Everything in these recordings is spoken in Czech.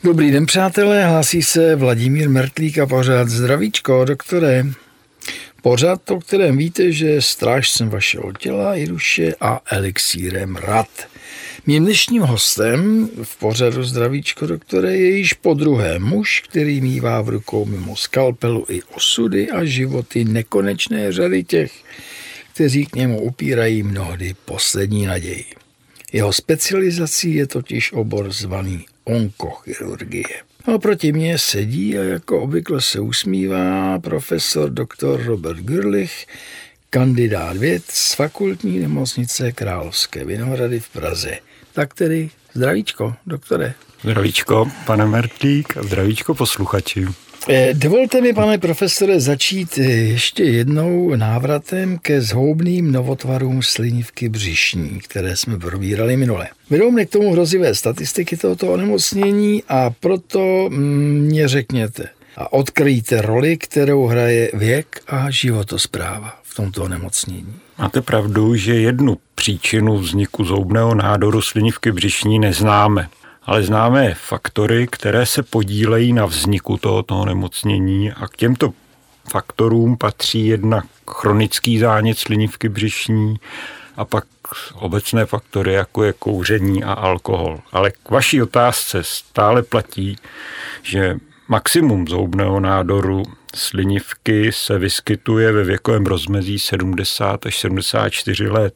Dobrý den, přátelé, hlásí se Vladimír Mertlík a pořád Zdravíčko, doktore. Pořád, o kterém víte, že je strážcem vašeho těla i duše a elixírem rad. Mým dnešním hostem v pořadu Zdravíčko, doktore, je již podruhé muž, který mívá v rukou mimo skalpelu i osudy a životy nekonečné řady těch, kteří k němu upírají mnohdy poslední naději. Jeho specializací je totiž obor zvaný onkochirurgie. A proti mně sedí a jako obvykle se usmívá profesor dr. Robert Gürlich, kandidát věd z Fakultní nemocnice Královské Vinohrady v Praze. Tak tedy zdravíčko, doktore. Zdravíčko, pane Mertlík, a zdravíčko posluchači. Dovolte mi, pane profesore, začít ještě jednou návratem ke zhoubným novotvarům slinivky břišní, které jsme probírali minule. Vedou mě k tomu hrozivé statistiky tohoto onemocnění a proto mě řekněte a odkryjte roli, kterou hraje věk a životospráva v tomto onemocnění. Máte pravdu, že jednu příčinu vzniku zhoubného nádoru slinivky břišní neznáme. Ale známe faktory, které se podílejí na vzniku tohoto onemocnění a k těmto faktorům patří jednak chronický zánět slinivky břišní a pak obecné faktory, jako je kouření a alkohol. Ale k vaší otázce stále platí, že maximum zhoubného nádoru slinivky se vyskytuje ve věkovém rozmezí 70 až 74 let.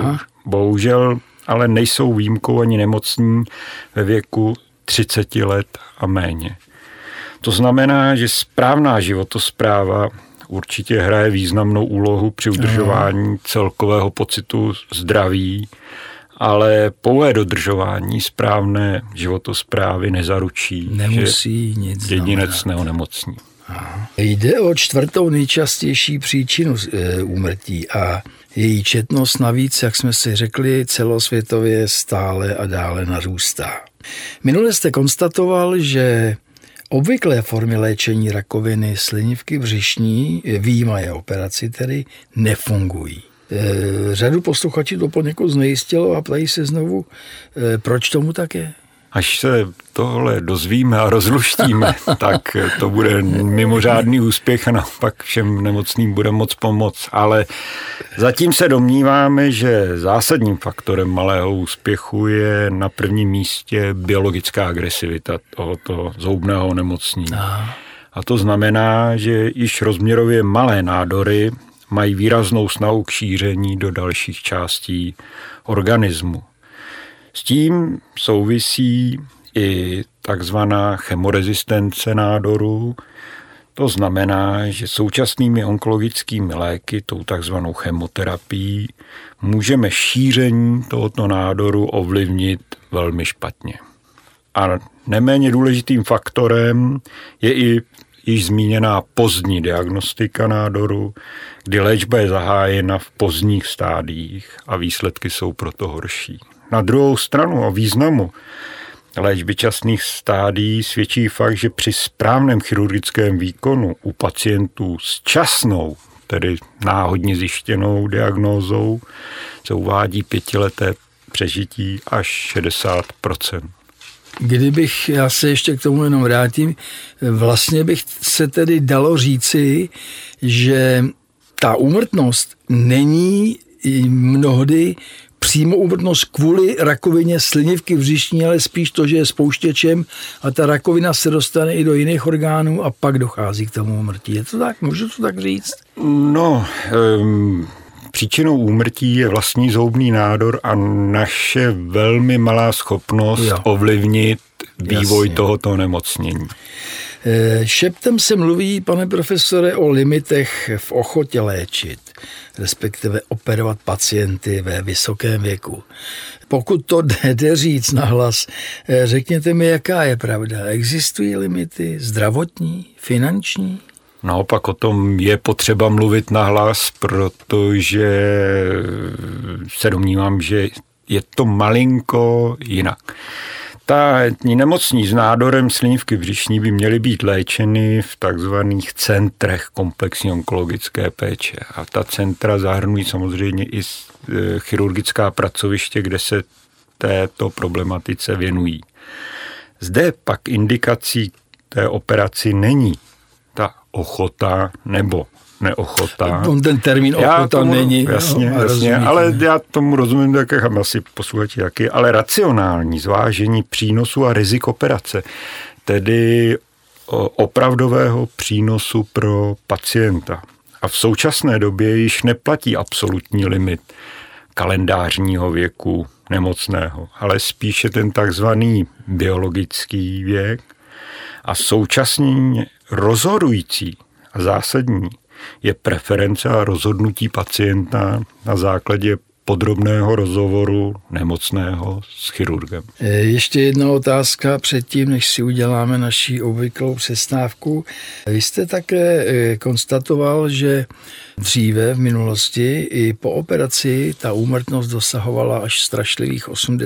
Bohužel ale nejsou výjimkou ani nemocní ve věku 30 let a méně. To znamená, že správná životospráva určitě hraje významnou úlohu při udržování celkového pocitu zdraví, ale pouhé dodržování správné životosprávy nezaručí, Nemusí nic jedinec neonemocní. Jde o čtvrtou nejčastější příčinu úmrtí a její četnost navíc, jak jsme si řekli, celosvětově stále a dále narůstá. Minule jste konstatoval, že obvyklé formy léčení rakoviny slinivky břišní, vyjímaje operaci tedy, nefungují. Řadu posluchačů to poněkud znejistilo a ptají se znovu, proč tomu tak je? Až se tohle dozvíme a rozluštíme, tak to bude mimořádný úspěch a naopak všem nemocným bude moc pomoct. Ale zatím se domníváme, že zásadním faktorem malého úspěchu je na prvním místě biologická agresivita tohoto zhoubného onemocnění. A to znamená, že již rozměrově malé nádory mají výraznou snahu k šíření do dalších částí organismu. S tím souvisí i takzvaná chemorezistence nádoru. To znamená, že současnými onkologickými léky, tou takzvanou chemoterapií, můžeme šíření tohoto nádoru ovlivnit velmi špatně. A neméně důležitým faktorem je i již zmíněná pozdní diagnostika nádoru, kdy léčba je zahájena v pozdních stádiích a výsledky jsou proto horší. Na druhou stranu o významu léčby časných stádií svědčí fakt, že při správném chirurgickém výkonu u pacientů s časnou, tedy náhodně zjištěnou diagnózou, se uvádí 5leté přežití až 60%. Já se ještě k tomu jenom vrátím, vlastně bych se tedy dalo říci, že ta úmrtnost není mnohdy přímo úmrtnost kvůli rakovině slinivky břišní, ale spíš to, že je spouštěčem a ta rakovina se dostane i do jiných orgánů a pak dochází k tomu úmrtí. Je to tak? Můžu to tak říct? No, příčinou úmrtí je vlastní zhoubný nádor a naše velmi malá schopnost ovlivnit vývoj tohoto onemocnění. Šeptem se mluví, pane profesore, o limitech v ochotě léčit, respektive operovat pacienty ve vysokém věku. Pokud to jde říct nahlas, řekněte mi, jaká je pravda. Existují limity zdravotní, finanční? Naopak o tom je potřeba mluvit nahlas, protože se domnívám, že je to malinko jinak. Nemocní s nádorem slinivky břišní by měly být léčeny v takzvaných centrech komplexní onkologické péče. A ta centra zahrnují samozřejmě i chirurgická pracoviště, kde se této problematice věnují. Zde pak indikací té operaci není ta ochota nebo neochota. Ten termín ochota není. Jasně, ale já tomu rozumím, tak asi posluchači taky, ale racionální zvážení přínosu a rizik operace, tedy opravdového přínosu pro pacienta. A v současné době již neplatí absolutní limit kalendářního věku nemocného, ale spíše ten takzvaný biologický věk a současně rozhodující a zásadní je preference a rozhodnutí pacienta na základě podrobného rozhovoru nemocného s chirurgem. Ještě jedna otázka předtím, než si uděláme naši obvyklou přestávku. Vy jste také konstatoval, že dříve v minulosti i po operaci ta úmrtnost dosahovala až strašlivých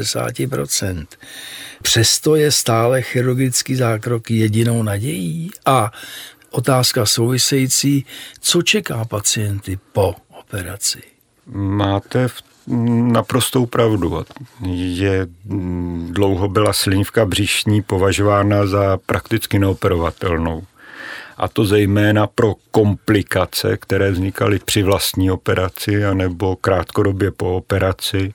80%. Přesto je stále chirurgický zákrok jedinou nadějí a otázka související, co čeká pacienty po operaci? Máte naprostou pravdu, že dlouho byla slinivka břišní považována za prakticky neoperovatelnou. A to zejména pro komplikace, které vznikaly při vlastní operaci anebo krátkodobě po operaci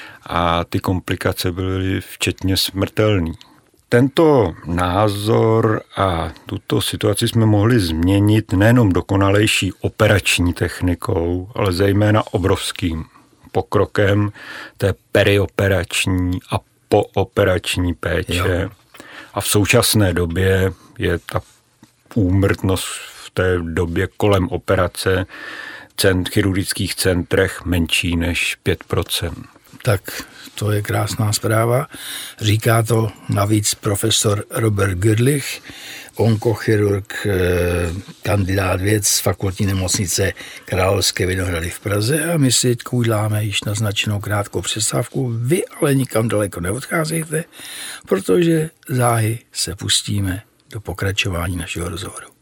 a ty komplikace byly včetně smrtelné. Tento názor a tuto situaci jsme mohli změnit nejenom dokonalejší operační technikou, ale zejména obrovským pokrokem té perioperační a pooperační péče. Jo. A v současné době je ta úmrtnost v té době kolem operace v chirurgických centrech menší než 5%. Tak to je krásná zpráva. Říká to navíc profesor Robert Gödlich, onkochirurg, kandidát věd z fakultní nemocnice Královské Vinohrady v Praze a my si uděláme již naznačenou krátkou přestávku. Vy ale nikam daleko neodcházejte, protože záhy se pustíme do pokračování našeho rozhovoru.